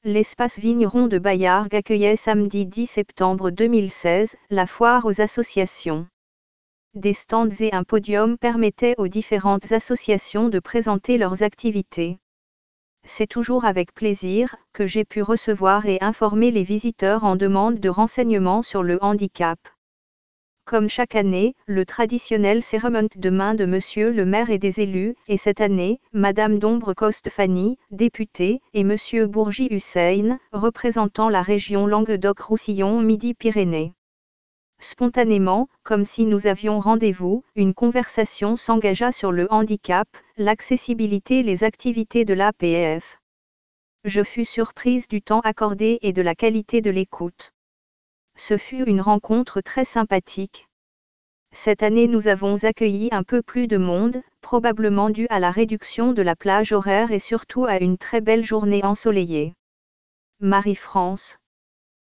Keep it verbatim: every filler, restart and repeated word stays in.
l'espace vigneron de Bayargues accueillait samedi dix septembre deux mille seize la foire aux associations. Des stands et un podium permettaient aux différentes associations de présenter leurs activités. C'est toujours avec plaisir que j'ai pu recevoir et informer les visiteurs en demande de renseignements sur le handicap. Comme chaque année, le traditionnel cérémonie de main de Monsieur le maire et des élus, et cette année, Madame Dombre Coste-Fanny, députée, et Monsieur Bourgi Hussein, représentant la région Languedoc-Roussillon Midi-Pyrénées. Spontanément, comme si nous avions rendez-vous, une conversation s'engagea sur le handicap, l'accessibilité et les activités de l'A P F. Je fus surprise du temps accordé et de la qualité de l'écoute. Ce fut une rencontre très sympathique. Cette année nous avons accueilli un peu plus de monde, probablement dû à la réduction de la plage horaire et surtout à une très belle journée ensoleillée. Marie-France.